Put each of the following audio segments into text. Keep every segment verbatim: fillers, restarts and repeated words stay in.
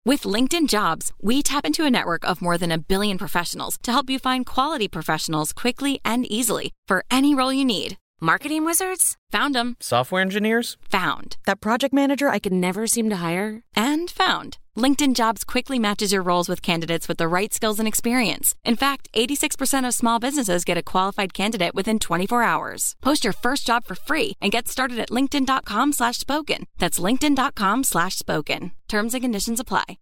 With LinkedIn Jobs, we tap into a network of more than a billion professionals to help you find quality professionals quickly and easily for any role you need. Marketing wizards? Found them. Software engineers? Found. That project manager I could never seem to hire? And found. LinkedIn Jobs quickly matches your roles with candidates with the right skills and experience. In fact, eighty-six percent of small businesses get a qualified candidate within twenty-four hours. Post your first job for free and get started at linkedin.com slash spoken. That's linkedin.com slash spoken. Terms and conditions apply.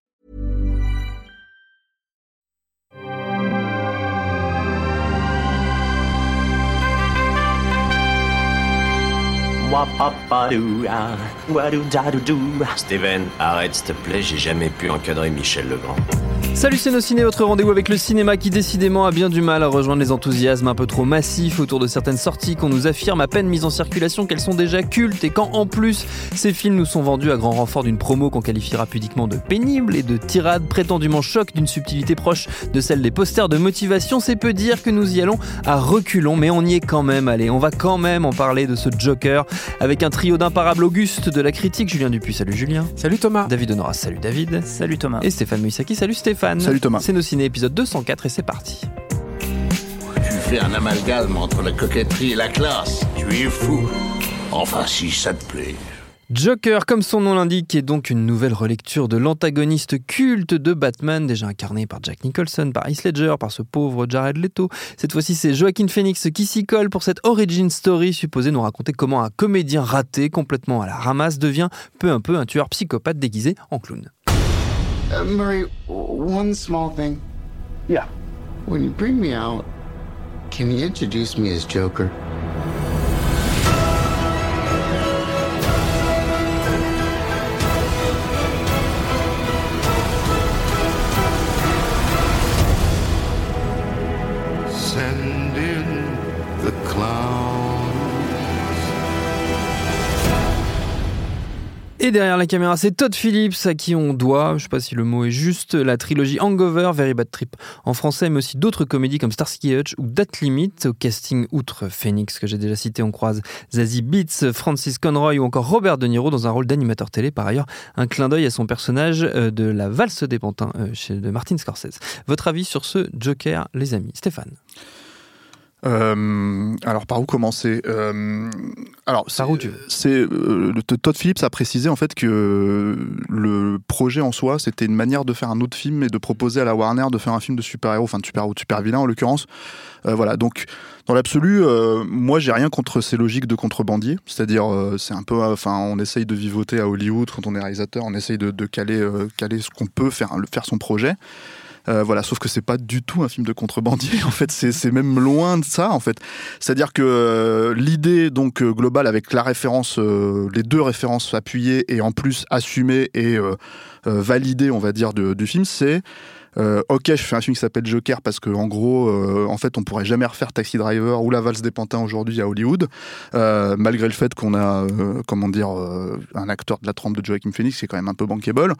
Steven, arrête s'il te plaît, j'ai jamais pu encadrer Michel Legrand. Salut c'est nos ciné, votre rendez-vous avec le cinéma qui décidément a bien du mal à rejoindre les enthousiasmes un peu trop massifs autour de certaines sorties qu'on nous affirme à peine mises en circulation qu'elles sont déjà cultes, et quand en plus ces films nous sont vendus à grand renfort d'une promo qu'on qualifiera pudiquement de pénible et de tirade prétendument choc d'une subtilité proche de celle des posters de motivation, c'est peu dire que nous y allons à reculons, mais on y est quand même allé. On va quand même en parler de ce Joker avec un trio d'imparables Augustes de la critique. Julien Dupuis, salut Julien. Salut Thomas. David Honorat, salut David. Salut Thomas. Et Stéphane Moïsaki, salut Stéphane. Salut Thomas. C'est nos ciné épisode deux cent quatre et c'est parti. Tu fais un amalgame entre la coquetterie et la classe. Tu es fou. Enfin, si ça te plaît. Joker, comme son nom l'indique, est donc une nouvelle relecture de l'antagoniste culte de Batman, déjà incarné par Jack Nicholson, par Heath Ledger, par ce pauvre Jared Leto. Cette fois-ci, c'est Joaquin Phoenix qui s'y colle pour cette origin story supposée nous raconter comment un comédien raté, complètement à la ramasse, devient peu à peu un tueur psychopathe déguisé en clown. Uh, Murray, one small thing. Yeah. When you bring me out, can you introduce me as Joker? Send in the clown. Et derrière la caméra, c'est Todd Phillips à qui on doit, je ne sais pas si le mot est juste, la trilogie Hangover, Very Bad Trip en français, mais aussi d'autres comédies comme Starsky et Hutch ou Date Limit. Au casting, outre Phoenix que j'ai déjà cité, on croise Zazie Beetz, Francis Conroy ou encore Robert De Niro dans un rôle d'animateur télé. Par ailleurs, un clin d'œil à son personnage de la valse des pantins chez de Martin Scorsese. Votre avis sur ce Joker, les amis? Stéphane? Euh, alors par où commencer euh, alors par où tu veux. C'est euh, le, Todd Phillips a précisé en fait que le projet en soi c'était une manière de faire un autre film et de proposer à la Warner de faire un film de super-héros, enfin de super-héros, de super-vilain en l'occurrence. Euh, voilà, donc dans l'absolu, euh, moi j'ai rien contre ces logiques de contrebandier, c'est-à-dire euh, c'est un peu, enfin on essaye de vivoter à Hollywood quand on est réalisateur, on essaye de, de caler, euh, caler ce qu'on peut faire, faire son projet. Euh, voilà, sauf que c'est pas du tout un film de contrebandier. En fait, c'est, c'est même loin de ça. En fait, c'est-à-dire que euh, l'idée donc euh, globale avec la référence, euh, les deux références appuyées et en plus assumées et euh, euh, validées, on va dire, de, du film, c'est Euh, ok, je fais un film qui s'appelle Joker parce que en gros, euh, en fait, on pourrait jamais refaire Taxi Driver ou La Valse des Pantins aujourd'hui à Hollywood, euh, malgré le fait qu'on a, euh, comment dire, euh, un acteur de la trempe de Joaquin Phoenix qui est quand même un peu bankable.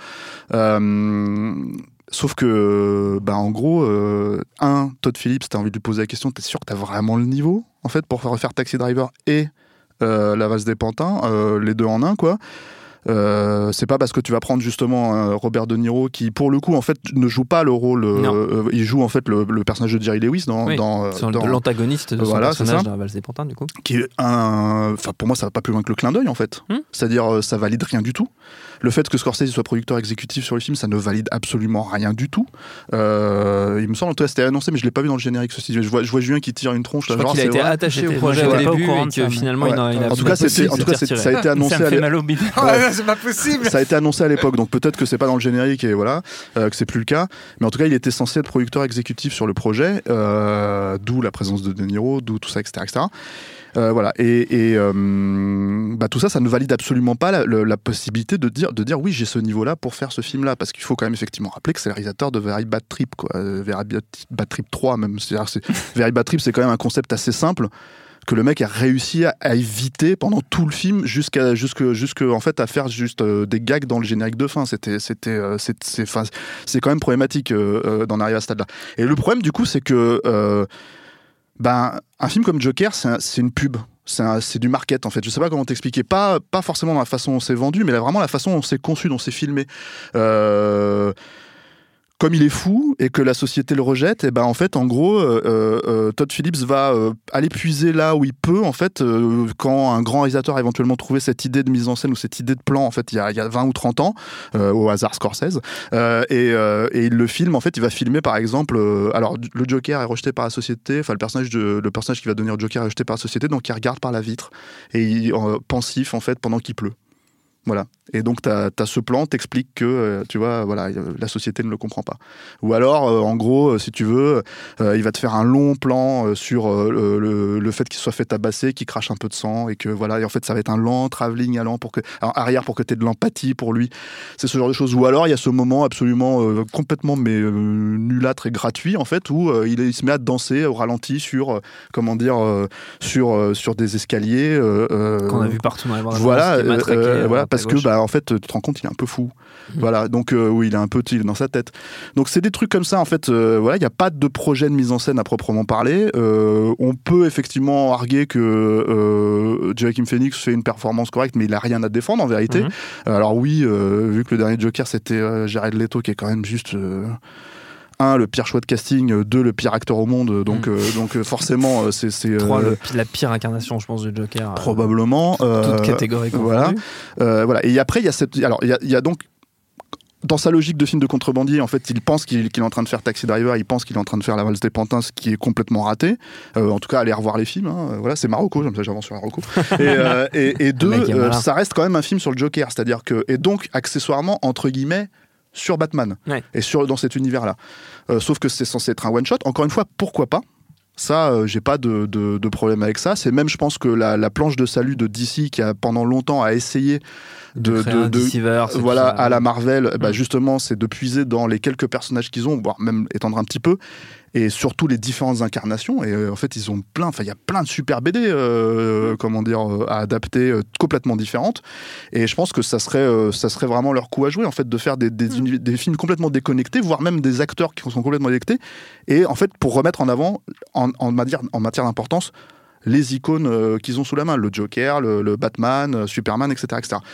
Euh, sauf que, bah, en gros, euh, un, Todd Phillips, t'as envie de lui poser la question, t'es sûr que t'as vraiment le niveau, en fait, pour refaire Taxi Driver et euh, La Valse des Pantins, euh, les deux en un, quoi. Euh, c'est pas parce que tu vas prendre justement euh, Robert De Niro qui pour le coup en fait ne joue pas le rôle, euh, il joue en fait le, le personnage de Jerry Lewis dans, oui, dans, c'est dans l'antagoniste de son voilà, personnage dans La Valse des Pantins du coup. Qui est un, enfin pour moi ça va pas plus loin que le clin d'œil en fait. Hmm C'est-à-dire ça valide rien du tout. Le fait que Scorsese soit producteur exécutif sur le film, ça ne valide absolument rien du tout. Euh, il me semble en tout cas c'était annoncé, mais je l'ai pas vu dans le générique. Ceci, je vois, je vois Julien qui tire une tronche. Je là, crois genre, qu'il a été vrai. attaché au projet au début et que finalement il a. En tout cas, c'était, en tout cas, ça a été annoncé. Ça me fait mal au bide. C'est pas possible. Ça a été annoncé à l'époque, donc peut-être que c'est pas dans le générique et voilà, euh, que c'est plus le cas. Mais en tout cas, il était censé être producteur exécutif sur le projet, euh, d'où la présence de De Niro, d'où tout ça, et cetera, et cetera. Euh, voilà, et, et euh, bah, tout ça, ça ne valide absolument pas la, la, la possibilité de dire, de dire oui, j'ai ce niveau-là pour faire ce film-là, parce qu'il faut quand même effectivement rappeler que c'est le réalisateur de Very Bad Trip, quoi, euh, Very Bad Trip trois même. C'est-à-dire, c'est, Very Bad Trip, c'est quand même un concept assez simple que le mec a réussi à, à éviter pendant tout le film jusqu'à jusque jusque en fait à faire juste euh, des gags dans le générique de fin. C'était c'était euh, c'est c'est enfin c'est quand même problématique euh, euh, d'en arriver à ce stade-là. Et le problème du coup, c'est que euh, ben, un film comme Joker, c'est, un, c'est une pub. C'est, un, c'est du market en fait. Je sais pas comment t'expliquer. Pas, pas forcément dans la façon dont c'est vendu, mais là, vraiment la façon dont c'est conçu, dont c'est filmé. Euh, comme il est fou et que la société le rejette, et ben en fait, en gros, euh, euh, Todd Phillips va euh, aller puiser là où il peut, en fait, euh, quand un grand réalisateur a éventuellement trouvé cette idée de mise en scène ou cette idée de plan, en fait, il y a, il y a vingt ou trente ans, euh, au hasard Scorsese, euh, et, euh, et il le filme, en fait, il va filmer, par exemple, euh, alors, le Joker est rejeté par la société, enfin, le personnage, de, le personnage qui va devenir Joker est rejeté par la société, donc il regarde par la vitre, et il euh, pensif, en fait, pendant qu'il pleut. Voilà. Et donc, tu as ce plan, t'expliques que, euh, tu vois, voilà, euh, la société ne le comprend pas. Ou alors, euh, en gros, euh, si tu veux, euh, il va te faire un long plan euh, sur euh, le, le fait qu'il soit fait tabasser, qu'il crache un peu de sang, et que, voilà, et en fait, ça va être un lent travelling allant pour que, alors, arrière pour que tu aies de l'empathie pour lui. C'est ce genre de choses. Ou alors, il y a ce moment absolument euh, complètement, mais euh, nulâtre et gratuit, en fait, où euh, il, il se met à danser au ralenti sur, euh, comment dire, euh, sur, euh, sur des escaliers. Euh, Qu'on a vu partout dans les bandes voilà, annonces, euh, euh, voilà, parce que, bah, en fait, tu te rends compte, il est un peu fou. Mmh. Voilà, donc euh, oui, il est un peu il est dans sa tête. Donc c'est des trucs comme ça, en fait. Euh, voilà, il n'y a pas de projet de mise en scène à proprement parler. Euh, on peut effectivement arguer que euh, Joaquin Phoenix fait une performance correcte, mais il n'a rien à défendre en vérité. Mmh. Alors oui, euh, vu que le dernier Joker c'était euh, Jared Leto, qui est quand même juste. Euh, un, le pire choix de casting, deux, le pire acteur au monde, donc, mmh. euh, donc euh, forcément c'est... c'est trois, euh, le, la pire incarnation, je pense, du Joker. Probablement. Euh, toute catégorie confondue. Voilà. Euh, voilà. Et après, il y a cette... Alors, il y a, il y a donc... Dans sa logique de film de contrebandier, en fait, il pense qu'il, qu'il est en train de faire Taxi Driver, il pense qu'il est en train de faire La Valse des Pantins, ce qui est complètement raté. Euh, en tout cas, allez revoir les films. Hein. Voilà, c'est Marocco, comme ça j'avance sur Marocco. Et, euh, et, et deux, euh, ça reste quand même un film sur le Joker, c'est-à-dire que... Et donc, accessoirement, entre guillemets, sur Batman, ouais. Et sur, dans cet univers-là. Euh, sauf que c'est censé être un one-shot. Encore une fois, pourquoi pas ? Ça, euh, j'ai pas de, de, de problème avec ça. C'est même, je pense que la, la planche de salut de D C, qui a pendant longtemps a essayé de, de, de, de voilà, à la Marvel, mmh. bah, justement, c'est de puiser dans les quelques personnages qu'ils ont, voire même étendre un petit peu, et surtout les différentes incarnations. Et euh, en fait, ils ont plein, enfin, il y a plein de super B D, euh, comment dire, euh, à adapter, euh, complètement différentes. Et je pense que ça serait, euh, ça serait vraiment leur coup à jouer, en fait, de faire des, des, mmh. des films complètement déconnectés, voire même des acteurs qui sont complètement déconnectés. Et en fait, pour remettre en avant, en, en matière, en matière d'importance, les icônes euh, qu'ils ont sous la main, le Joker, le, le Batman, euh, Superman, et cetera, et cetera.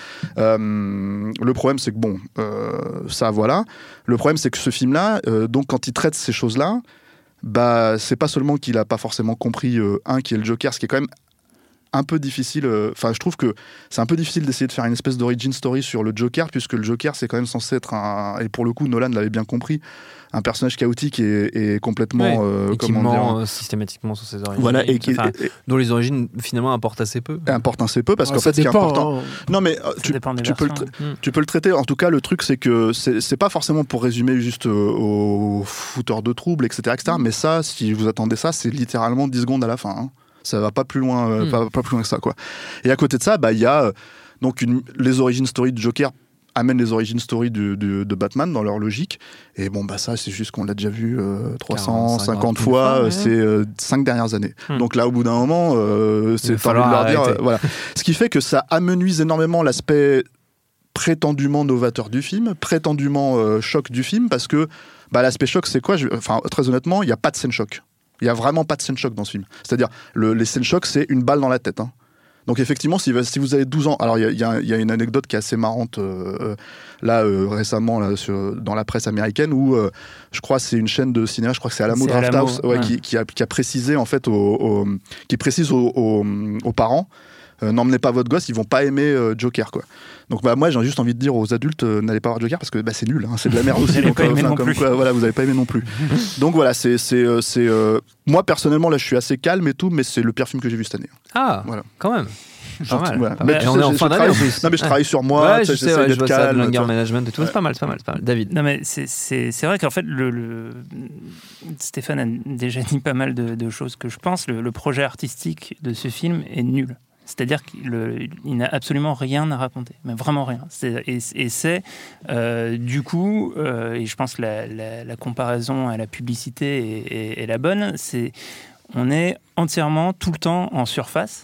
Euh, le problème, c'est que bon, euh, ça, voilà. Le problème, c'est que ce film-là, euh, donc, quand il traite ces choses-là, bah, c'est pas seulement qu'il a pas forcément compris euh, un qui est le Joker, ce qui est quand même un peu difficile. Enfin, euh, je trouve que c'est un peu difficile d'essayer de faire une espèce d'origin story sur le Joker, puisque le Joker, c'est quand même censé être un, et pour le coup, Nolan l'avait bien compris, un personnage chaotique et, et complètement ouais, euh, et qui comment ment dire, systématiquement sur ses origines. Voilà, et qui, enfin, et, dont les origines finalement importent assez peu. Importent assez peu parce ouais, qu'en fait, ce qui est important. Hein. Non, mais euh, tu, tu, peux le tra- mm. tu peux le traiter. En tout cas, le truc, c'est que c'est, c'est pas forcément pour résumer juste euh, aux fouteurs de troubles, et cetera, et cetera. Mm. Mais ça, si vous attendez ça, c'est littéralement dix secondes à la fin. Hein. Ça va pas plus loin, euh, mm. pas, pas plus loin que ça, quoi. Et à côté de ça, bah, il y a euh, donc une, les origin stories de Joker amènent les origin stories de, de, de Batman dans leur logique. Et bon, bah ça, c'est juste qu'on l'a déjà vu euh, trois cent cinquante fois, fois ouais. ces euh, cinq dernières années. Hmm. Donc là, au bout d'un moment, euh, c'est pas envie de leur dire. Euh, voilà. Ce qui fait que ça amenuise énormément l'aspect prétendument novateur du film, prétendument euh, choc du film, parce que bah, l'aspect choc, c'est quoi ? Enfin, très honnêtement, il n'y a pas de scène choc. Il n'y a vraiment pas de scène choc dans ce film. C'est-à-dire, le, les scènes choc, c'est une balle dans la tête. Hein. Donc effectivement, si, si vous avez douze ans... Alors, il y, y, y a une anecdote qui est assez marrante, euh, là, euh, récemment, là, sur, dans la presse américaine, où, euh, je crois, c'est une chaîne de cinéma, je crois que c'est Alamo Drafthouse, ouais, ouais. Qui, qui, a, qui a précisé, en fait, au, au, qui précise aux, aux, aux parents, euh, n'emmenez pas votre gosse, ils vont pas aimer euh, Joker, quoi. Donc bah, moi j'ai juste envie de dire aux adultes euh, n'allez pas voir Joker parce que bah, c'est nul, hein, c'est de la merde aussi. Donc, euh, enfin, comme quoi, voilà, vous n'avez pas aimé non plus. Donc voilà, c'est, c'est, euh, c'est euh, moi personnellement là je suis assez calme et tout, mais c'est le pire film que j'ai vu cette année. Ah, voilà. Quand même. Pas mal. Voilà. Mais et on est en fin d'année en plus. Non mais je travaille sur moi, ouais, je sais, ouais, je vois calme, ça, de l'anger management et tout, ouais. c'est pas mal, c'est pas mal, c'est pas mal. David. Non mais c'est c'est c'est vrai qu'en fait le, le Stéphane a déjà dit pas mal de, de choses que je pense. Le, le projet artistique de ce film est nul. C'est-à-dire qu'il n'a absolument rien à raconter, mais vraiment rien. C'est, et, et c'est, euh, du coup, euh, et je pense que la, la, la comparaison à la publicité est, est, est la bonne, c'est on est entièrement, tout le temps, en surface.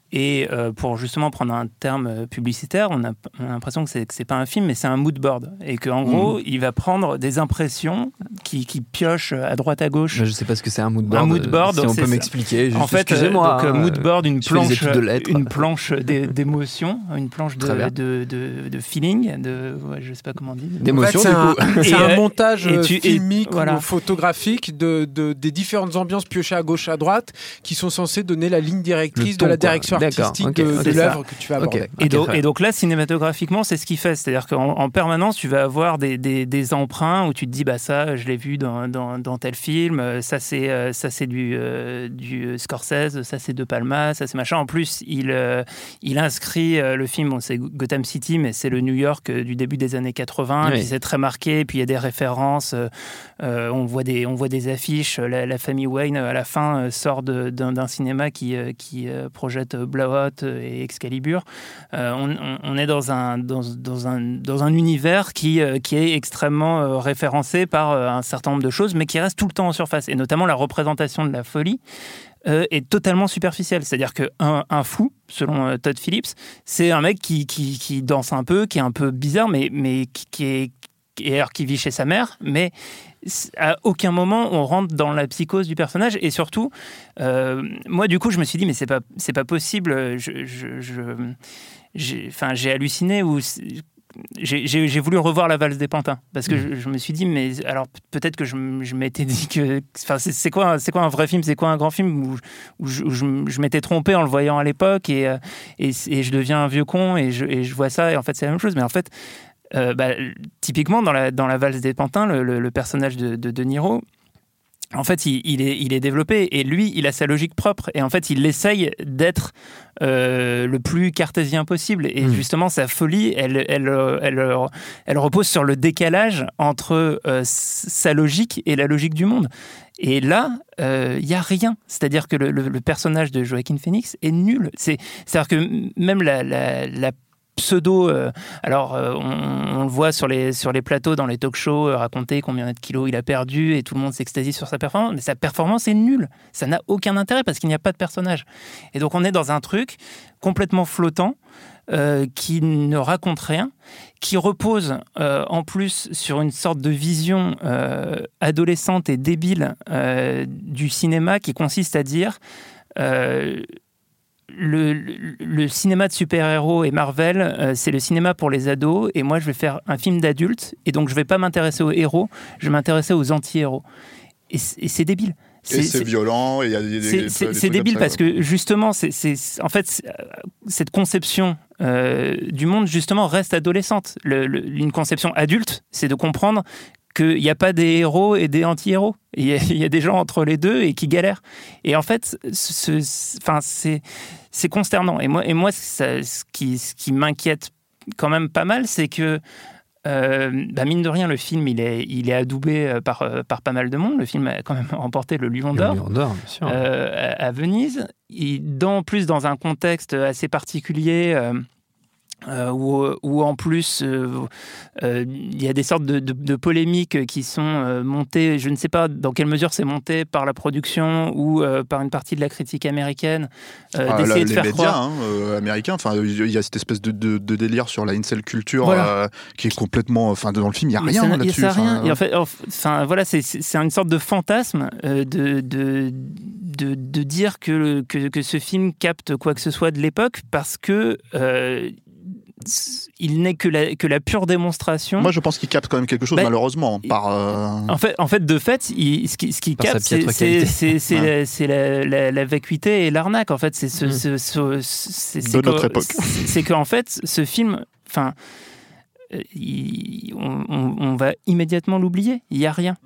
Et euh, pour justement prendre un terme publicitaire, on a, on a l'impression que c'est, que c'est pas un film, mais c'est un mood board. Et qu'en mmh. gros, il va prendre des impressions qui, qui pioche à droite à gauche. Je sais pas ce que c'est un mood board. Un mood board, si on peut ça. m'expliquer. Juste, en fait, excusez-moi. Donc, hein, mood board, une planche, de une planche d'émotion, une planche de, de, de, de feeling, de, ouais, je sais pas comment on dit. D'émotion, en fait, du coup. Un, c'est et, un montage et tu, filmique et, voilà. ou photographique de, de, des différentes ambiances piochées à gauche à droite qui sont censées donner la ligne directrice ton, de la quoi. direction artistique okay, de, okay, de l'œuvre que tu vas aborder. Okay, et, okay, donc, et donc là, cinématographiquement, c'est ce qu'il fait. C'est-à-dire qu'en en permanence, tu vas avoir des, des, des emprunts où tu te dis, bah ça, je l'ai vu dans, dans, dans tel film, ça c'est, ça, c'est du, euh, du Scorsese, ça c'est De Palma, ça c'est machin. En plus, il, euh, il inscrit euh, le film, bon, c'est Gotham City, mais c'est le New York euh, du début des années quatre-vingts, oui. Puis c'est très marqué, puis il y a des références, euh, on, voit des, on voit des affiches, la, la famille Wayne, à la fin, euh, sort de, d'un, d'un cinéma qui, euh, qui euh, projette Blowout et Excalibur. Euh, on, on, on est dans un, dans, dans un, dans un univers qui, euh, qui est extrêmement euh, référencé par euh, un certain nombre de choses, mais qui reste tout le temps en surface, et notamment la représentation de la folie euh, est totalement superficielle. C'est-à-dire qu'un un fou, selon euh, Todd Phillips, c'est un mec qui, qui, qui danse un peu, qui est un peu bizarre, mais, mais qui, qui, est, qui, est, qui vit chez sa mère, mais à aucun moment on rentre dans la psychose du personnage. Et surtout, euh, moi du coup je me suis dit mais c'est pas, c'est pas possible, je, je, je, j'ai, enfin, j'ai halluciné ou J'ai, j'ai, j'ai voulu revoir La Valse des Pantins parce que mmh. je, je me suis dit mais alors peut-être que je, je m'étais dit que enfin c'est, c'est quoi c'est quoi un vrai film, c'est quoi un grand film où, où, je, où je, je m'étais trompé en le voyant à l'époque et, et, et je deviens un vieux con et je, et je vois ça et en fait c'est la même chose. Mais en fait euh, bah, typiquement dans la, dans La Valse des Pantins, le, le, le personnage de, de De Niro, en fait, il, il, est, il est développé et lui, il a sa logique propre et en fait, il essaye d'être euh, le plus cartésien possible. Et mmh. justement, sa folie, elle, elle, elle, elle, elle repose sur le décalage entre euh, sa logique et la logique du monde. Et là, il euh, n'y a rien. C'est-à-dire que le, le, le personnage de Joaquin Phoenix est nul. C'est, c'est-à-dire que même la, la, la pseudo, euh, alors euh, on, on le voit sur les, sur les plateaux, dans les talk-shows, euh, raconter combien de kilos il a perdu et tout le monde s'extasie sur sa performance, mais sa performance est nulle, ça n'a aucun intérêt parce qu'il n'y a pas de personnage. Et donc on est dans un truc complètement flottant, euh, qui ne raconte rien, qui repose euh, en plus sur une sorte de vision euh, adolescente et débile euh, du cinéma qui consiste à dire... Euh, Le, le, le cinéma de super-héros et Marvel, euh, c'est le cinéma pour les ados, et moi je vais faire un film d'adulte, et donc je vais pas m'intéresser aux héros, je vais m'intéresser aux anti-héros. Et, et c'est débile. C'est, et c'est, c'est violent, et il y a des, c'est, des, c'est, des c'est débile ça, parce que justement, c'est, c'est, en fait, c'est, cette conception euh, du monde justement reste adolescente. Le, le, une conception adulte, c'est de comprendre qu'il n'y a pas des héros et des anti-héros. Il y, a, il y a des gens entre les deux et qui galèrent. Et en fait, ce, ce, enfin, c'est, c'est consternant. Et moi, et moi ça, ce, qui, ce qui m'inquiète quand même pas mal, c'est que, euh, bah mine de rien, le film, il est, il est adoubé par, par pas mal de monde. Le film a quand même remporté le Lion d'Or, le Lion d'Or bien sûr. Euh, à, à Venise. Et dans, plus dans un contexte assez particulier... Euh, Euh, où, où en plus il euh, euh, y a des sortes de, de, de polémiques qui sont euh, montées, je ne sais pas dans quelle mesure c'est monté par la production ou euh, par une partie de la critique américaine, euh, ah, d'essayer là, de les faire médias croire... hein, euh, américains, enfin il y a cette espèce de, de, de délire sur la incel culture voilà. euh, qui est complètement, enfin dans le film il y a Mais rien ça, là-dessus. Y a ça, rien. Enfin, et en fait, enfin voilà, c'est, c'est une sorte de fantasme euh, de, de de de dire que que que ce film capte quoi que ce soit de l'époque parce que euh, il n'est que la, que la pure démonstration. Moi, je pense qu'il capte quand même quelque chose, bah, malheureusement. Par, euh... en, fait, en fait, de fait, il, ce qu'il ce qui capte, c'est, c'est, c'est, c'est, ouais. la, c'est la, la, la vacuité et l'arnaque. En fait, c'est, ce, mmh. ce, ce, c'est, c'est de notre époque. C'est, c'est qu'en fait, ce film, enfin, on, on, on va immédiatement l'oublier. Il n'y a rien.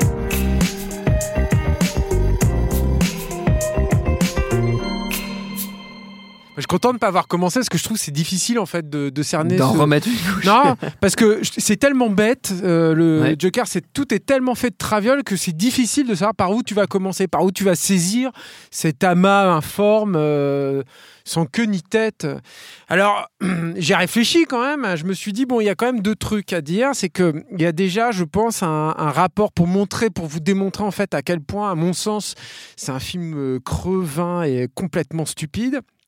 Je suis content de ne pas avoir commencé parce que je trouve que c'est difficile en fait de, de cerner. D'en ce... remettre une couche. Non, parce que c'est tellement bête. Euh, le ouais. Joker, c'est, tout est tellement fait de traviole que c'est difficile de savoir par où tu vas commencer, par où tu vas saisir cet amas informe euh, sans queue ni tête. Alors, j'ai réfléchi quand même. Je me suis dit, bon, il y a quand même deux trucs à dire. C'est qu'il y a déjà, je pense, un, un rapport pour montrer, pour vous démontrer en fait à quel point, à mon sens, c'est un film creux, vain et complètement stupide.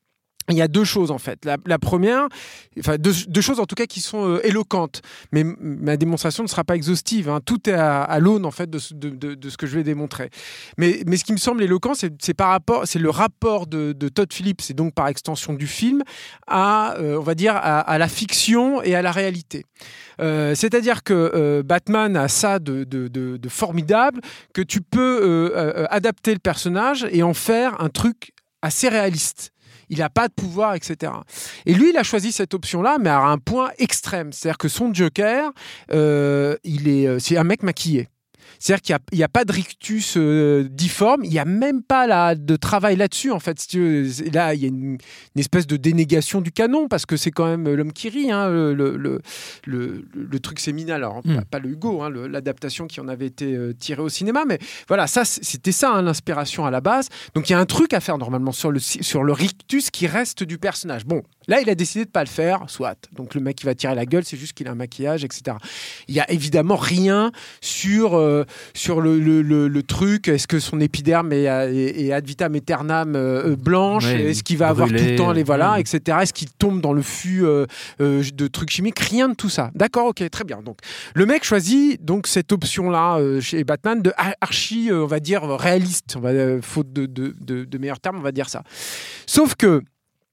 il y a deux choses en fait. La, la première, enfin deux, deux choses en tout cas qui sont euh, éloquentes, mais m- ma démonstration ne sera pas exhaustive. Hein. Tout est à, à l'aune en fait de, de, de, de ce que je vais démontrer. Mais, mais ce qui me semble éloquent, c'est, c'est par rapport, c'est le rapport de, de Todd Phillips et donc par extension du film à, euh, on va dire, à, à la fiction et à la réalité. Euh, c'est-à-dire que euh, Batman a ça de, de, de, de formidable, que tu peux euh, euh, adapter le personnage et en faire un truc assez réaliste. Il n'a pas de pouvoir, et cetera. Et lui, il a choisi cette option-là, mais à un point extrême. C'est-à-dire que son Joker, euh, il est, c'est un mec maquillé. C'est-à-dire qu'il n'y a, a pas de rictus euh, difforme, il n'y a même pas là, de travail là-dessus, en fait. Si tu veux. Là, il y a une, une espèce de dénégation du canon, parce que c'est quand même l'homme qui rit, hein, le, le, le, le, le truc séminal. Alors, mm. pas, pas le Hugo, hein, le, l'adaptation qui en avait été euh, tirée au cinéma, mais voilà, ça, c'était ça, hein, l'inspiration à la base. Donc, il y a un truc à faire, normalement, sur le, sur le rictus qui reste du personnage. Bon, là, il a décidé de ne pas le faire, soit. Donc, le mec qui va tirer la gueule, c'est juste qu'il a un maquillage, et cetera. Il n'y a évidemment rien sur... Euh, sur le, le, le, le truc, est-ce que son épiderme est, est, est ad vitam aeternam euh, blanche, oui, est-ce qu'il va brûlé, avoir tout le temps les voilà, oui. et cetera. Est-ce qu'il tombe dans le fût euh, euh, de trucs chimiques, rien de tout ça. D'accord, ok, très bien. Donc le mec choisit donc cette option-là euh, chez Batman de archi, euh, on va dire réaliste, on va, euh, faute de, de, de, de meilleurs termes, on va dire ça. Sauf que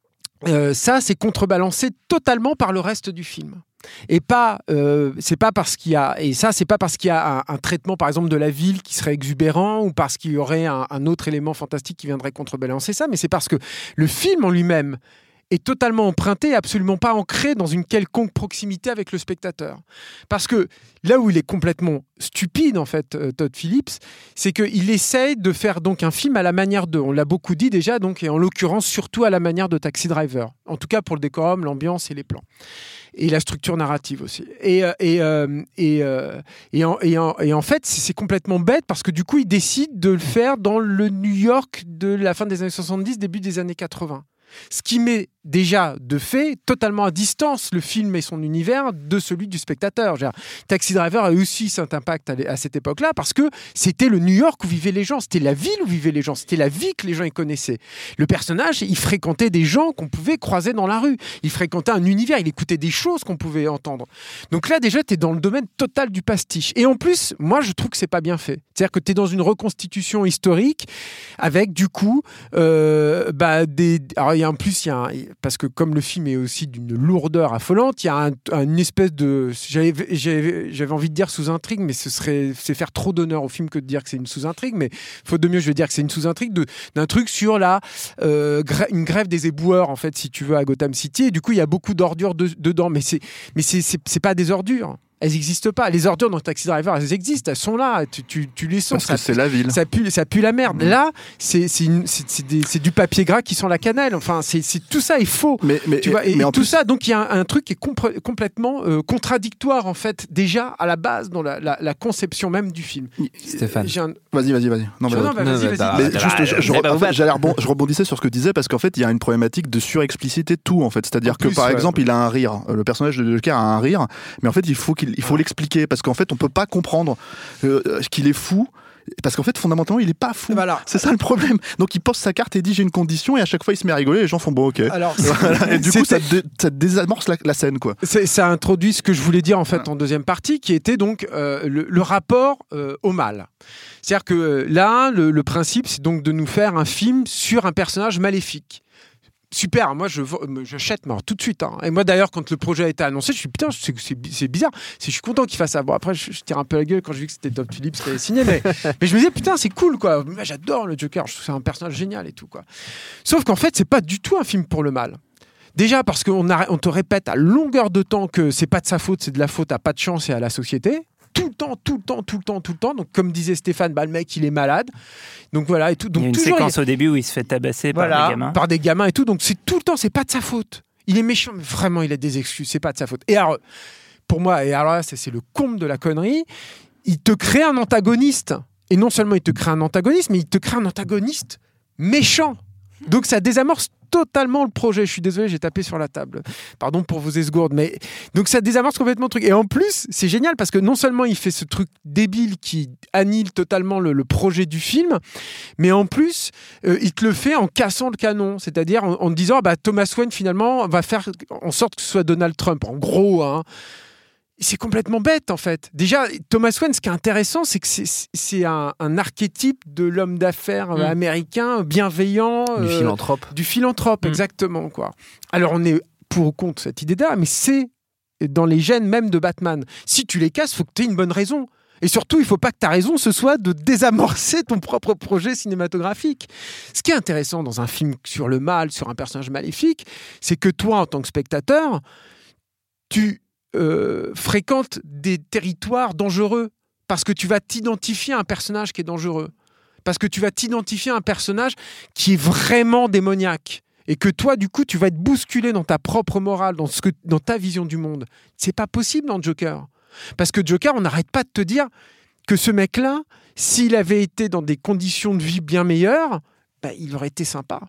euh, ça, c'est contrebalancé totalement par le reste du film. Et pas, euh, c'est pas parce qu'il y a, et ça, c'est pas parce qu'il y a un, un traitement, par exemple, de la ville qui serait exubérant ou parce qu'il y aurait un, un autre élément fantastique qui viendrait contrebalancer ça, mais c'est parce que le film en lui-même est totalement emprunté, absolument pas ancré dans une quelconque proximité avec le spectateur. Parce que là où il est complètement stupide, en fait, euh, Todd Phillips, c'est qu'il essaye de faire donc un film à la manière de, on l'a beaucoup dit déjà, donc, et en l'occurrence surtout à la manière de Taxi Driver. En tout cas pour le décorum, l'ambiance et les plans. Et la structure narrative aussi. Et, et, euh, et, euh, et, en, et, en, et en fait, c'est complètement bête parce que du coup, il décide de le faire dans le New York de la fin des années soixante-dix, début des années quatre-vingts. Ce qui met déjà de fait totalement à distance le film et son univers de celui du spectateur. Genre, Taxi Driver a aussi cet impact à cette époque-là parce que c'était le New York où vivaient les gens, c'était la ville où vivaient les gens, c'était la vie que les gens y connaissaient. Le personnage, il fréquentait des gens qu'on pouvait croiser dans la rue, il fréquentait un univers, il écoutait des choses qu'on pouvait entendre. Donc là, déjà, tu es dans le domaine total du pastiche. Et en plus, moi, je trouve que c'est pas bien fait. C'est-à-dire que tu es dans une reconstitution historique avec, du coup, euh, bah, des... Alors, il y a en plus, il y a un... parce que comme le film est aussi d'une lourdeur affolante, il y a un, un, une espèce de... J'avais, j'avais, j'avais envie de dire sous-intrigue, mais ce serait c'est faire trop d'honneur au film que de dire que c'est une sous-intrigue, mais faute de mieux, je vais dire que c'est une sous-intrigue de, d'un truc sur la, euh, grè- une grève des éboueurs, en fait, si tu veux, à Gotham City, et du coup, il y a beaucoup d'ordures de, dedans, mais, c'est, mais c'est, c'est, c'est pas des ordures. Elles n'existent pas. Les ordures dans Taxi Driver, elles existent, elles sont là. Tu, tu, tu les sens. Parce ça, que c'est la ville. Ça pue, ça pue la merde. Mmh. Là, c'est, c'est, une, c'est, c'est, des, c'est du papier gras qui sent la cannelle. Enfin, c'est, c'est, tout ça est faux. Mais, mais, tu vois, et, mais et en tout plus... ça, donc il y a un, un truc qui est compre- complètement euh, contradictoire, en fait, déjà à la base, dans la, la, la conception même du film. Stéphane. Un... Vas-y, vas-y, vas-y. Non, bah, non, bah, vas-y, vas-y. Mais juste, je, je, en fait, j'allais rebond, je rebondissais sur ce que tu disais parce qu'en fait, il y a une problématique de surexpliciter tout, en fait. C'est-à-dire en que, plus, par ouais. exemple, il a un rire. Le personnage de Joker a un rire, mais en fait, il faut, qu'il, il faut ouais. l'expliquer parce qu'en fait, on peut pas comprendre euh, qu'il est fou. Parce qu'en fait, fondamentalement, il est pas fou. Voilà. C'est ça le problème. Donc, il pose sa carte et dit j'ai une condition, et à chaque fois, il se met à rigoler. Et les gens font bon, ok. Alors, voilà. Et du coup, ça, dé, ça désamorce la, la scène, quoi. C'est, ça introduit ce que je voulais dire en fait en deuxième partie, qui était donc euh, le, le rapport euh, au mal. C'est-à-dire que euh, là, le, le principe, c'est donc de nous faire un film sur un personnage maléfique. Super, moi je j'achète moi, tout de suite. Hein. Et moi d'ailleurs, quand le projet a été annoncé, je suis putain, c'est, c'est, c'est bizarre. C'est, je suis content qu'il fasse ça. Bon, après, je, je tire un peu la gueule quand j'ai vu que c'était Todd Phillips qui avait signé, mais, mais je me disais putain, c'est cool quoi. Moi, j'adore le Joker, je trouve que c'est un personnage génial et tout quoi. Sauf qu'en fait, c'est pas du tout un film pour le mal. Déjà parce qu'on a, on te répète à longueur de temps que c'est pas de sa faute, c'est de la faute à pas de chance et à la société. Tout le temps, tout le temps, tout le temps, tout le temps. Donc, comme disait Stéphane, bah, le mec, il est malade. Donc, voilà. Et tout. Donc, il y a une toujours, séquence il... au début où il se fait tabasser voilà, par des gamins. Par des gamins et tout. Donc, c'est tout le temps, c'est pas de sa faute. Il est méchant, mais vraiment, il a des excuses. C'est pas de sa faute. Et alors, pour moi, et alors là, c'est, c'est le comble de la connerie. Il te crée un antagoniste. Et non seulement il te crée un antagoniste, mais il te crée un antagoniste méchant. Donc, ça désamorce totalement le projet. Je suis désolé, j'ai tapé sur la table. Pardon pour vos esgourdes, mais donc ça désamorce complètement le truc. Et en plus, c'est génial parce que non seulement il fait ce truc débile qui annihile totalement le, le projet du film, mais en plus, euh, il te le fait en cassant le canon, c'est-à-dire en, en disant bah, Thomas Wayne finalement va faire en sorte que ce soit Donald Trump. En gros, hein. C'est complètement bête, en fait. Déjà, Thomas Wayne, ce qui est intéressant, c'est que c'est, c'est un, un archétype de l'homme d'affaires mmh. américain, bienveillant. Du euh, philanthrope. Du philanthrope, mmh. exactement, quoi. Alors, on est pour ou contre cette idée-là, mais c'est dans les gènes même de Batman. Si tu les casses, il faut que tu aies une bonne raison. Et surtout, il ne faut pas que ta raison, ce soit de désamorcer ton propre projet cinématographique. Ce qui est intéressant dans un film sur le mal, sur un personnage maléfique, c'est que toi, en tant que spectateur, tu... Euh, fréquente des territoires dangereux parce que tu vas t'identifier à un personnage qui est dangereux, parce que tu vas t'identifier à un personnage qui est vraiment démoniaque et que toi du coup tu vas être bousculé dans ta propre morale, dans, ce que, dans ta vision du monde. C'est pas possible dans Joker, parce que Joker, on n'arrête pas de te dire que ce mec-là, s'il avait été dans des conditions de vie bien meilleures, bah, il aurait été sympa.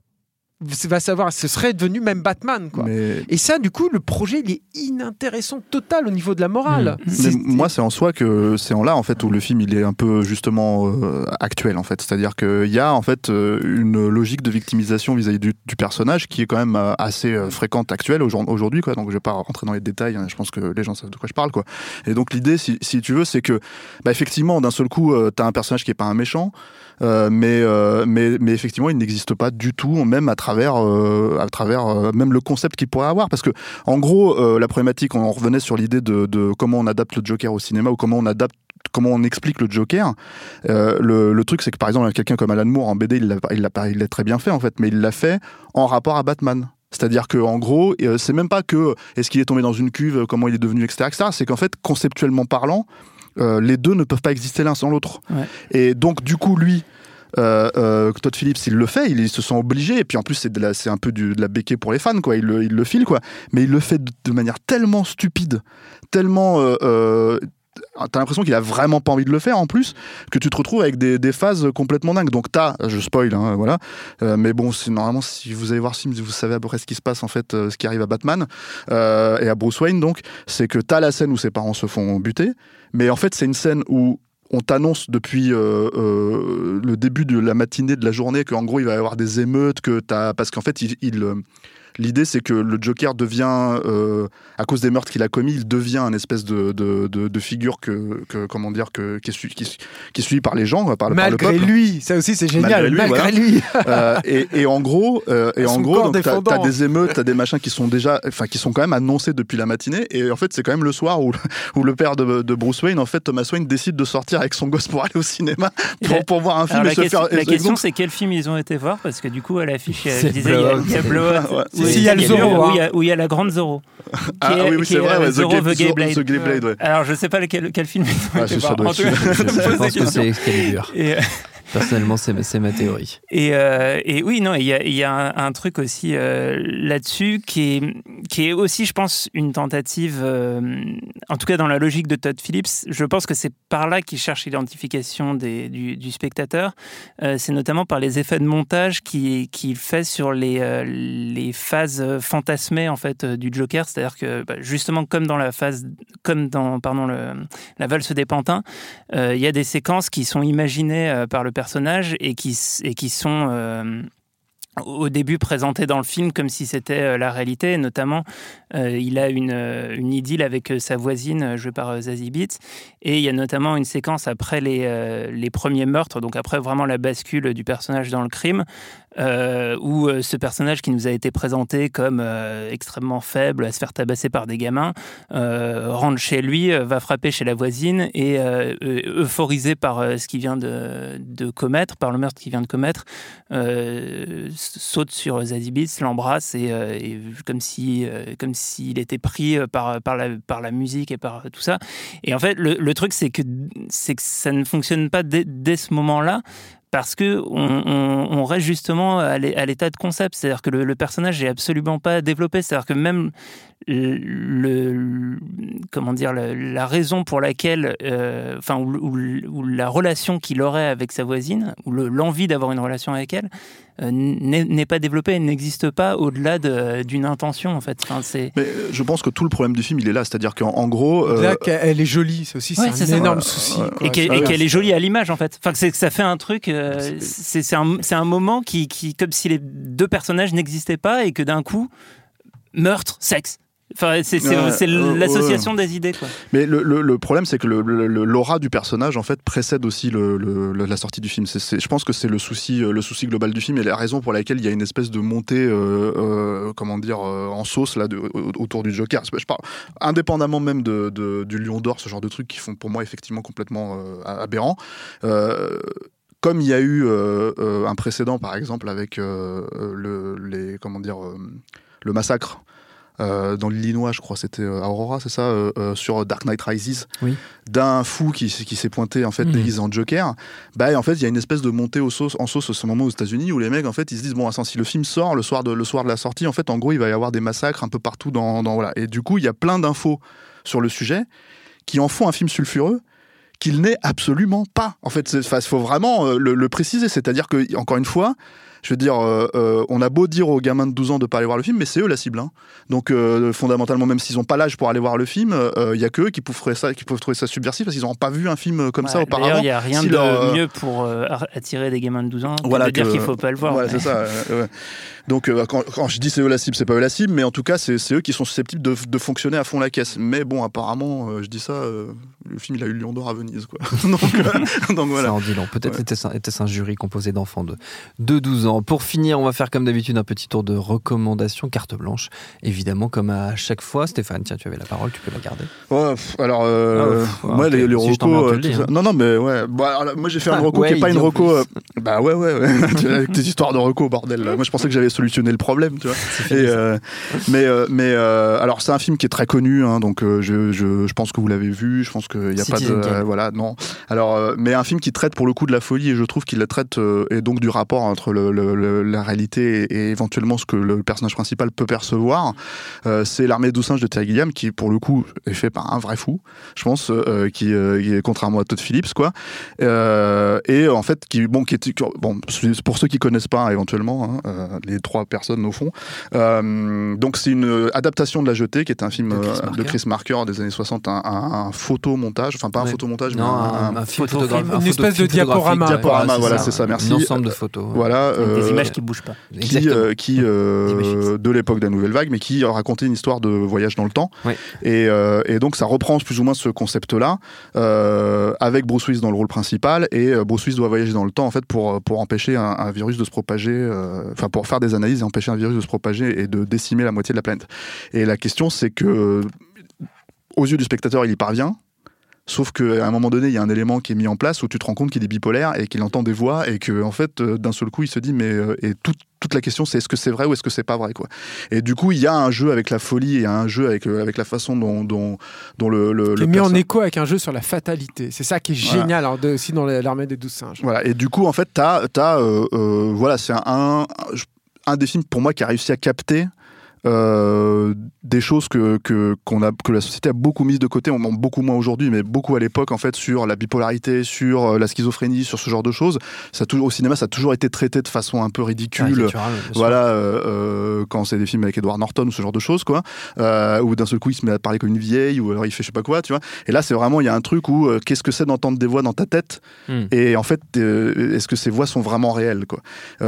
Va savoir, ce serait devenu même Batman, quoi. Mais... Et ça, du coup, le projet, il est inintéressant total au niveau de la morale. Mmh. C'est... Moi, c'est en soi que c'est en là, en fait, où le film, il est un peu justement euh, actuel, en fait. C'est-à-dire qu'il y a, en fait, euh, une logique de victimisation vis-à-vis du, du personnage qui est quand même euh, assez euh, fréquente, actuelle aujourd'hui, quoi. Donc, je vais pas rentrer dans les détails. Hein, je pense que les gens savent de quoi je parle, quoi. Et donc, l'idée, si, si tu veux, c'est que, bah, effectivement, d'un seul coup, euh, t'as un personnage qui est pas un méchant, euh, mais, euh, mais, mais effectivement, il n'existe pas du tout, même à travers travers, euh, à travers euh, même le concept qu'il pourrait avoir, parce que en gros euh, la problématique, on revenait sur l'idée de, de comment on adapte le Joker au cinéma ou comment on adapte comment on explique le Joker. Euh, le, le truc, c'est que par exemple quelqu'un comme Alan Moore en B D, il l'a, il l'a, il l'a très bien fait en fait, mais il l'a fait en rapport à Batman. C'est-à-dire que en gros, euh, c'est même pas que est-ce qu'il est tombé dans une cuve, comment il est devenu, et cetera, et cetera. C'est qu'en fait, conceptuellement parlant, euh, les deux ne peuvent pas exister l'un sans l'autre. Ouais. Et donc du coup, lui. Euh, euh, Todd Phillips, il le fait, il, il se sent obligé, et puis en plus c'est, de la, c'est un peu du, de la béquée pour les fans, quoi. Il, le, il le file, quoi. Mais il le fait de, de manière tellement stupide, tellement euh, euh, t'as l'impression qu'il a vraiment pas envie de le faire en plus, que tu te retrouves avec des, des phases complètement dingues. Donc t'as, je spoil, hein, voilà, euh, mais bon, c'est normalement, si vous allez voir ce film, vous savez à peu près ce qui se passe en fait, euh, ce qui arrive à Batman euh, et à Bruce Wayne. Donc c'est que t'as la scène où ses parents se font buter, mais en fait c'est une scène où on t'annonce depuis euh, euh, le début de la matinée, de la journée, qu'en gros il va y avoir des émeutes, que t'as... parce qu'en fait il, il euh, l'idée c'est que le Joker devient, euh, à cause des meurtres qu'il a commis, il devient un espèce de, de, de, de figure que, que, comment dire, que, qui, est suivi, qui, qui est suivi par les gens, par, malgré par le peuple. lui, ça aussi c'est génial, malgré lui. Malgré voilà. lui. euh, et, et en gros, euh, et en gros donc, t'as, t'as des émeutes, t'as des machins qui sont déjà, enfin qui sont quand même annoncés depuis la matinée, et en fait c'est quand même le soir où, où le père de, de Bruce Wayne, en fait Thomas Wayne, décide de sortir avec son gosse pour aller au cinéma pour, la, pour voir un film et se question, faire... La question c'est quel film ils ont été voir, parce que du coup à l'affiche il disait il y a Blowout, il y a le Zorro, où il y a la grande Zorro. Ah est, oui, oui c'est vrai, ouais, Zorro The Gay Blade. The Gay Blade, ouais. Alors je sais pas lequel, quel film ils ont ah, été voir. En tout cas, je, je pense que c'est Excalibur. Et personnellement, c'est, c'est ma théorie. Et, euh, et oui, non, il y a, y a un, un truc aussi euh, là-dessus qui est, qui est aussi, je pense, une tentative, euh, en tout cas dans la logique de Todd Phillips, je pense que c'est par là qu'il cherche l'identification des, du, du spectateur. Euh, c'est notamment par les effets de montage qu'il, qu'il fait sur les, euh, les phases fantasmées en fait, du Joker. C'est-à-dire que, bah, justement, comme dans la phase, comme dans pardon, le, la valse des pantins, il euh, y a des séquences qui sont imaginées euh, par le personnages et qui, et qui sont euh, au début présentés dans le film comme si c'était euh, la réalité. Notamment, euh, il a une, une idylle avec sa voisine jouée par euh, Zazie Beetz, et il y a notamment une séquence après les, euh, les premiers meurtres, donc après vraiment la bascule du personnage dans le crime, euh, où euh, ce personnage qui nous a été présenté comme euh, extrêmement faible, à se faire tabasser par des gamins, euh, rentre chez lui, euh, va frapper chez la voisine, et euh, euphorisé par euh, ce qu'il vient de, de commettre, par le meurtre qu'il vient de commettre, euh, saute sur Zazie Beetz, l'embrasse, et, euh, et comme, si, euh, comme s'il était pris par, par, la, par la musique et par tout ça. Et en fait, le, le truc, c'est que, c'est que ça ne fonctionne pas dès, dès ce moment-là, parce que on, on, on reste justement à l'état de concept, c'est-à-dire que le, le personnage n'est absolument pas développé, c'est-à-dire que même le, le comment dire la, la raison pour laquelle, euh, enfin ou, ou, ou la relation qu'il aurait avec sa voisine, ou le, l'envie d'avoir une relation avec elle, euh, n'est, n'est pas développée, elle n'existe pas au-delà de, d'une intention en fait. Enfin, c'est... Mais je pense que tout le problème du film, il est là, c'est-à-dire qu'en en gros, euh... là qu'elle est jolie, c'est aussi ouais, c'est c'est un ça. énorme Ouais, souci. ouais. Quoi. Et, qu'elle, Ah, et ouais. qu'elle est jolie à l'image en fait. Enfin, c'est que ça fait un truc. Euh, C'est- c'est, c'est, un, c'est un moment qui, qui, comme si les deux personnages n'existaient pas et que d'un coup, meurtre, sexe. Enfin, c'est, c'est, Ouais, c'est euh, l'association ouais. des idées, quoi. Mais le, le, le problème, c'est que le, le, le- l'aura du personnage, en fait, précède aussi le, le, le- la sortie du film. C'est, c'est, je pense que c'est le souci, le souci global du film et la raison pour laquelle il y a une espèce de montée, euh, euh, comment dire, euh, en sauce là, de, autour du Joker. Je parle, indépendamment même de, de, du Lion d'Or, ce genre de trucs qui font pour moi effectivement complètement euh, aberrants. Euh, Comme il y a eu euh, euh, un précédent, par exemple, avec euh, le, les, comment dire, euh, le massacre euh, dans l'Illinois, je crois, c'était euh, Aurora, c'est ça, euh, euh, sur Dark Knight Rises, Oui. d'un fou qui, qui s'est pointé en fait Mmh. déguisé en Joker. Bah, en fait, il y a une espèce de montée au sauce, en sauce à ce moment aux États-Unis où les mecs, en fait, ils se disent bon, attends, si le film sort le soir de, le soir de la sortie, en fait, en gros, il va y avoir des massacres un peu partout dans, dans voilà. Et du coup, il y a plein d'infos sur le sujet qui en font un film sulfureux qu'il n'est absolument pas. En fait, il faut vraiment euh, le, le préciser. C'est-à-dire que, encore une fois, je veux dire, euh, euh, on a beau dire aux gamins de douze ans de pas aller voir le film, mais c'est eux la cible. Hein. Donc, euh, fondamentalement, même s'ils n'ont pas l'âge pour aller voir le film, il euh, y a qu'eux qui peuvent trouver ça, qui peuvent trouver ça subversif parce qu'ils n'ont pas vu un film comme Ouais, ça auparavant. D'ailleurs, il n'y a rien Si de leur, mieux pour euh, attirer des gamins de douze ans que voilà de dire que- qu'il ne faut pas le voir. Voilà, mais- c'est ça. euh, ouais. Donc, euh, quand, quand je dis c'est eux la cible, c'est pas eux la cible, mais en tout cas, c'est, c'est eux qui sont susceptibles de, de fonctionner à fond la caisse. Mais bon, apparemment, euh, je dis ça, euh, le film, il a eu le Lion d'Or à Venise, quoi. donc, euh, donc voilà. Ça en dit long. Peut-être Ouais. était-ce, un, était-ce un jury composé d'enfants de, de douze ans. Pour finir, on va faire comme d'habitude un petit tour de recommandations, carte blanche. Évidemment, comme à chaque fois. Stéphane, tiens, tu avais la parole, tu peux la garder. Ouais, pff, alors, euh, Ah, pff, moi, ok. les, les Si je t'en mets un, recos, tu euh, le dis, tout ça- hein. non, non, mais ouais, bah, alors, moi j'ai fait Ah, une reco ouais, qui est pas il une dit en reco. plus. euh, bah ouais, ouais, ouais. Tu vois, avec tes histoires de reco, bordel. Moi, je pensais que j'avais solutionné le problème, tu vois. Et, euh, mais, euh, mais euh, alors, c'est un film qui est très connu, hein, donc euh, je, je, je pense que vous l'avez vu. Je pense qu'il n'y a Citizen pas de, Kane. euh, voilà, non. Alors, euh, mais un film qui traite pour le coup de la folie et je trouve qu'il la traite euh, et donc du rapport entre le, le, le- la réalité et, et éventuellement ce que le personnage principal peut percevoir. Euh, c'est L'Armée des douze singes de Terry Gilliam qui, pour le coup, est fait par un vrai fou, je pense, euh, qui, euh, qui est contrairement à Todd Phillips, quoi. Euh, et en fait, qui, bon, qui est, bon, pour ceux qui connaissent pas, éventuellement, hein, euh, les trois personnes au fond. Euh, donc c'est une adaptation de La Jetée, qui est un film De Chris euh, de Marker. Chris Marker des années soixante, un, un, un photomontage, enfin pas un Ouais. photomontage, mais Non, un, un, un film photo- photographique. une un photo- espèce de film photographique. diaporama. Diaporama, Ouais, voilà, c'est ça, merci. Un ensemble de photos. ouais. voilà, Avec des euh, images qui ne bougent pas. qui, Exactement. euh, qui euh, Des images fixes. de l'époque de la Nouvelle Vague, mais qui racontait une histoire de voyage dans le temps. Ouais. Et, euh, et donc ça reprend plus ou moins ce concept-là, euh, avec Bruce Willis dans le rôle principal. Et euh, Bruce Willis doit voyager dans le temps en fait pour pour empêcher un, un virus de se propager, euh, enfin pour faire des analyses et empêcher un virus de se propager et de décimer la moitié de la planète. Et la question c'est que aux yeux du spectateur, il y parvient. Sauf qu'à un moment donné, il y a un élément qui est mis en place où tu te rends compte qu'il est bipolaire et qu'il entend des voix et que, en fait, euh, d'un seul coup, il se dit, mais euh, et toute, toute la question, c'est est-ce que c'est vrai ou est-ce que c'est pas vrai, quoi. Et du coup, il y a un jeu avec la folie et un jeu avec, euh, avec la façon dont, dont, dont le, le, Qui le est mis en perso- écho avec un jeu sur la fatalité. C'est ça qui est Voilà. génial alors, de- aussi dans l'Armée des douze singes. Voilà. Et du coup, en fait, t'as, t'as, euh, euh, voilà, c'est un, un, un des films pour moi qui a réussi à capter. Euh, des choses que, que, qu'on a, que la société a beaucoup mises de côté, on beaucoup moins aujourd'hui, mais beaucoup à l'époque en fait, sur la bipolarité, sur euh, la schizophrénie, sur ce genre de choses. Ça a toujours, au cinéma, ça a toujours été traité de façon un peu ridicule. Caricatural, bien sûr. Voilà, euh, euh, quand c'est des films avec Edward Norton ou ce genre de choses, quoi, euh, où d'un seul coup il se met à parler comme une vieille, ou alors il fait je sais pas quoi, tu vois. Et là, c'est vraiment, il y a un truc où euh, qu'est-ce que c'est d'entendre des voix dans ta tête, Hmm. et en fait, euh, est-ce que ces voix sont vraiment réelles, quoi.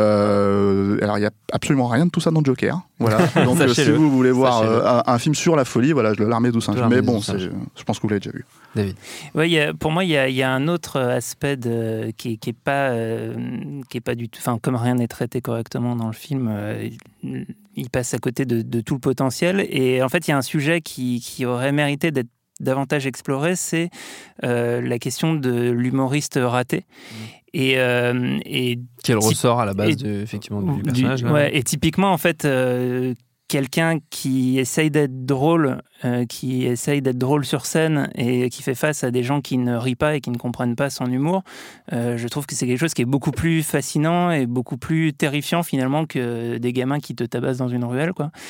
Euh, alors, il y a absolument rien de tout ça dans Joker. Voilà. Donc, euh, si Sachez-le. vous voulez voir Sachez-le. euh, un, un film sur la folie, voilà, je- L'Armée des douze singes. L'Armée Mais des bon, douze c'est, singes. je pense que vous l'avez déjà vu. David. Ouais, il y a- pour moi, il y a, il y a un autre aspect de- qui, qui est pas, euh, qui est pas du tout. Enfin, comme rien n'est traité correctement dans le film, euh, il, il passe à côté de, de tout le potentiel. Et en fait, il y a un sujet qui, qui aurait mérité d'être davantage exploré, c'est euh, la question de l'humoriste raté. Et, euh, et Quel Typ- ressort à la base et- de, effectivement, du du- personnage. là. ouais, et typiquement, en fait, euh, quelqu'un qui essaye d'être drôle, euh, qui essaye d'être drôle sur scène et qui fait face à des gens qui ne rient pas et qui ne comprennent pas son humour, euh, je trouve que c'est quelque chose qui est beaucoup plus fascinant et beaucoup plus terrifiant finalement que des gamins qui te tabassent dans une ruelle, quoi.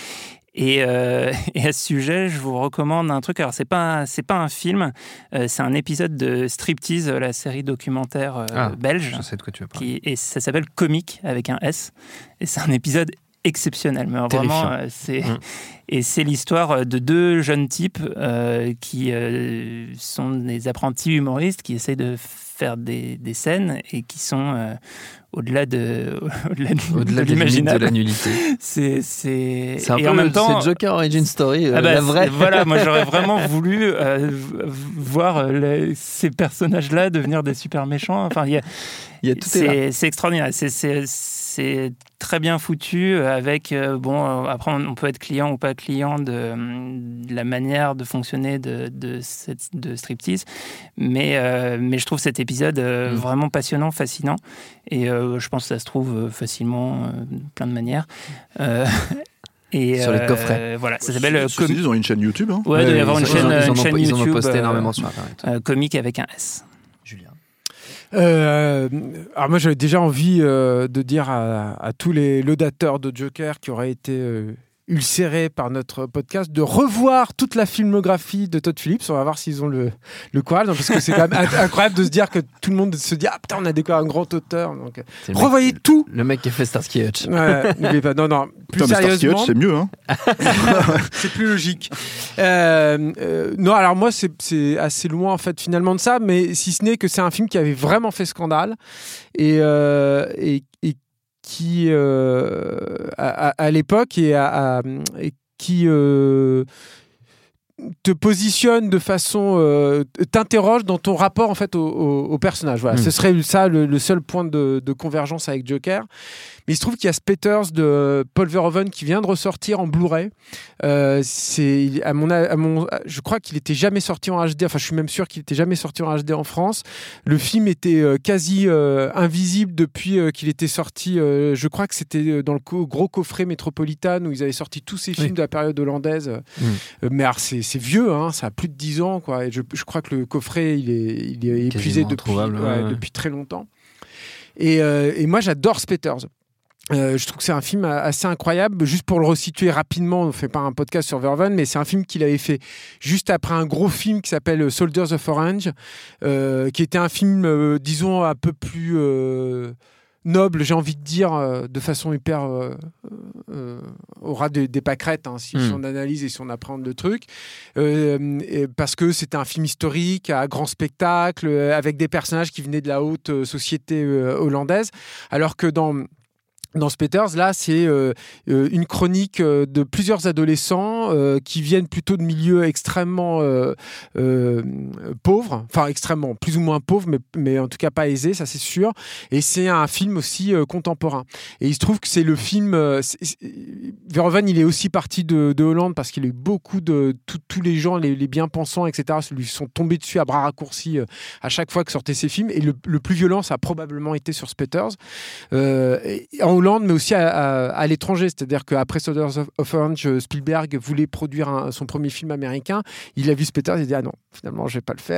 Et, euh, et à ce sujet, je vous recommande un truc. Alors, c'est pas, c'est pas un film, euh, c'est un épisode de Striptease, la série documentaire euh, ah, belge. Je sais de quoi tu veux parler. Qui, et ça s'appelle Comique avec un S. Et c'est un épisode exceptionnel. Mais vraiment, euh, c'est, mmh. et c'est l'histoire de deux jeunes types euh, qui euh, sont des apprentis humoristes qui essayent de faire des, des scènes et qui sont euh, au-delà de, au-delà de, au-delà de l'imaginable. De la nullité. C'est, c'est... c'est un et peu en même le, temps, c'est Joker Origin Story, euh, ah bah, la vraie. Voilà, moi j'aurais vraiment voulu euh, voir les, ces personnages-là devenir des super méchants. Enfin, y a, y a tout c'est, est là. c'est extraordinaire. C'est, c'est, c'est très bien foutu. Avec euh, bon, après on peut être client ou pas client de, de la manière de fonctionner de de, cette, de Striptease, mais euh, mais je trouve cet épisode euh, mmh. vraiment passionnant, fascinant, et euh, je pense que ça se trouve facilement euh, de plein de manières. Euh, Et sur les coffrets. Euh, voilà, ça s'appelle. Euh, com- ils ont une chaîne YouTube. Hein. Ouais, il doit y avoir une chaîne, ils une chaîne ont, YouTube. Ils en ont posté euh, énormément sur Internet. Euh, comique avec un S. Julien. Euh, alors moi, j'avais déjà envie euh, de dire à, à tous les laudateurs de Joker qui auraient été euh, ulcérés par notre podcast de revoir toute la filmographie de Todd Phillips. On va voir s'ils ont le, le courage, parce que c'est quand même incroyable de se dire que tout le monde se dit ah putain, on a découvert un grand auteur. Donc revoyez mec, tout. Le mec qui a fait Starsky Hutch. Ouais, n'oubliez pas. Non, non. Plus putain, sérieusement, Starsky Hutch, c'est mieux, hein. C'est plus logique. Euh, euh, non, alors moi, c'est, c'est assez loin en fait finalement de ça, mais si ce n'est que c'est un film qui avait vraiment fait scandale et euh, et, et qui euh, à, à l'époque et, à, à, et qui euh, te positionne de façon euh, t'interroge dans ton rapport en fait au, au, au personnage. Voilà, mmh. Ce serait ça le, le seul point de, de convergence avec Joker. Mais il se trouve qu'il y a Spatters de Paul Verhoeven qui vient de ressortir en Blu-ray. Euh, c'est à mon, à mon, je crois qu'il était jamais sorti en H D. Enfin, je suis même sûr qu'il était jamais sorti en H D en France. Le film était euh, quasi euh, invisible depuis euh, qu'il était sorti. Euh, je crois que c'était dans le co- gros coffret Metropolitan où ils avaient sorti tous ces films oui. de la période hollandaise. Mmh. Euh, mais alors, c'est, c'est vieux, hein, ça a plus de dix ans, quoi. Et je, je crois que le coffret, il est, il est épuisé depuis, ouais, ouais. depuis très longtemps. Et, euh, et moi, j'adore Spatters. Euh, je trouve que c'est un film assez incroyable. Juste pour le resituer rapidement, on ne fait pas un podcast sur Verhoeven, mais c'est un film qu'il avait fait juste après un gros film qui s'appelle Soldiers of Orange, euh, qui était un film, euh, disons, un peu plus euh, noble, j'ai envie de dire, euh, de façon hyper... Euh, euh, au ras des, des pâquerettes, hein, si, mmh. si on analyse et si on apprend le truc. Euh, et parce que c'était un film historique, à grand spectacle, euh, avec des personnages qui venaient de la haute euh, société euh, hollandaise, alors que dans... Dans Spatters, là, c'est euh, une chronique euh, de plusieurs adolescents euh, qui viennent plutôt de milieux extrêmement euh, euh, pauvres, enfin extrêmement, plus ou moins pauvres, mais, mais en tout cas pas aisés, ça c'est sûr. Et c'est un film aussi euh, contemporain. Et il se trouve que c'est le film... Euh, c'est, c'est, Verhoeven, il est aussi parti de, de Hollande parce qu'il a eu beaucoup de... Tous les gens, les, les bien-pensants, et cetera, lui sont tombés dessus à bras raccourcis euh, à chaque fois que sortaient ses films. Et le, le plus violent, ça a probablement été sur Spatters. Euh, et, en Hollande, mais aussi à, à, à l'étranger. C'est-à-dire qu'après Soldiers of, of Orange, Spielberg voulait produire un, son premier film américain. Il a vu Spatters, il a dit « Ah non, finalement, je ne vais pas le faire. »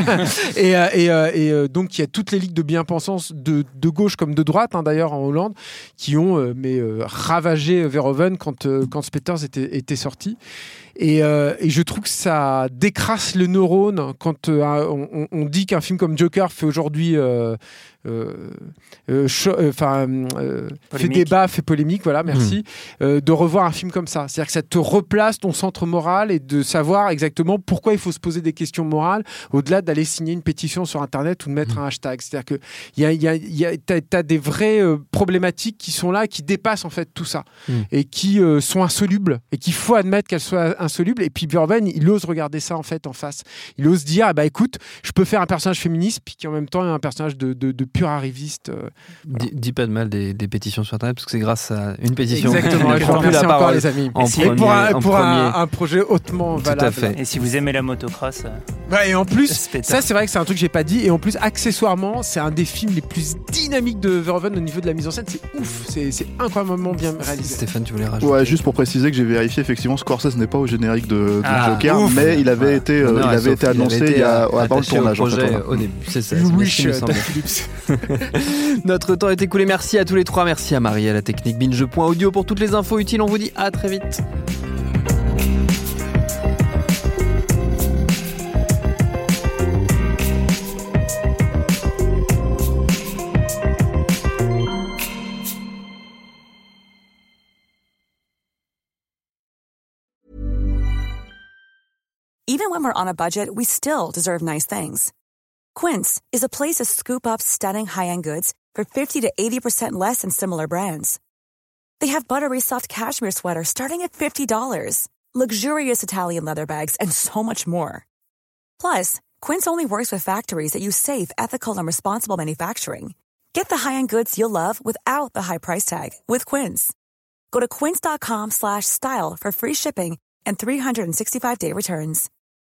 Et, et, et, et donc, il y a toutes les ligues de bien-pensants, de, de gauche comme de droite, hein, d'ailleurs, en Hollande, qui ont euh, mais, euh, ravagé Verhoeven quand, euh, quand Spatters était, était sorti. Et, euh, et je trouve que ça décrasse le neurone quand euh, on, on dit qu'un film comme Joker fait aujourd'hui euh, euh, euh, enfin euh, fait débat, fait polémique, voilà, merci, mmh. euh, de revoir un film comme ça. C'est-à-dire que ça te replace ton centre moral et de savoir exactement pourquoi il faut se poser des questions morales au-delà d'aller signer une pétition sur Internet ou de mettre mmh. un hashtag. C'est-à-dire que y a, y a, y a, t'as, t'as des vraies euh, problématiques qui sont là, qui dépassent en fait tout ça mmh. et qui euh, sont insolubles et qu'il faut admettre qu'elles soient insoluble. Et puis Verhoeven, il ose regarder ça en fait en face. Il ose dire, eh ben, écoute, je peux faire un personnage féministe puis qui en même temps est un personnage de, de, de pur arriviste. Euh, voilà. dis, dis pas de mal des, des pétitions sur Internet parce que c'est grâce à une pétition. Exactement. Je vous remercie encore les amis. En et premier, pour un, en pour premier. Un, un projet hautement valable. Tout à fait. Et si vous aimez la motocross. Euh... Ouais, et en plus, ça c'est vrai que c'est un truc que j'ai pas dit. Et en plus, accessoirement, c'est un des films les plus dynamiques de Verhoeven au niveau de la mise en scène. C'est ouf. C'est, c'est incroyablement bien réalisé. Stéphane, tu voulais rajouter? Ouais, juste pour préciser que j'ai vérifié, effectivement, Scorsese n'est pas au générique de, de ah, Joker, ouf. mais il avait ouais. été, euh, non, il avait été annoncé il, avait été, il y a, avant le tournage. Au, projet, au début, c'est ça. Wish, Notre temps est écoulé. Merci à tous les trois. Merci à Marie à la technique binge point audio pour toutes les infos utiles. On vous dit à très vite. when we're on a budget, we still deserve nice things. Quince is a place to scoop up stunning high-end goods for fifty to eighty percent less than similar brands. They have buttery soft cashmere sweaters starting at fifty dollars, luxurious Italian leather bags, and so much more. Plus, Quince only works with factories that use safe, ethical, and responsible manufacturing. Get the high-end goods you'll love without the high price tag with Quince. Go to quince.com slash style for free shipping and three sixty-five day returns.